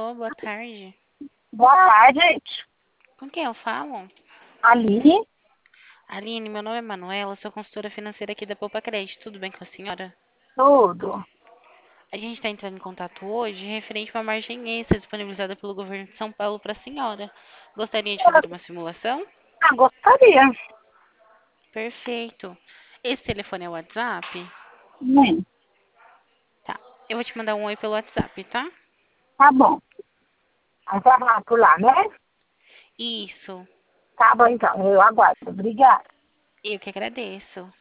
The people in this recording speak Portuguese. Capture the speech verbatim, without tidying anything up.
Alô, boa tarde. Boa tarde, Com quem eu falo? Aline. Aline, meu nome é Manuela, sou consultora financeira aqui da Poupa Crédito. Tudo bem com a senhora? Tudo. A gente está entrando em contato hoje referente a uma margem extra disponibilizada pelo governo de São Paulo para a senhora. Gostaria de fazer uma simulação? Ah, gostaria. Perfeito. Esse telefone é o WhatsApp? Hum, Tá. Eu vou te mandar um oi pelo WhatsApp, tá? tá bom. Aí vai lá por lá, né? Isso. Tá bom, então. Eu aguardo. Obrigada. Eu que agradeço.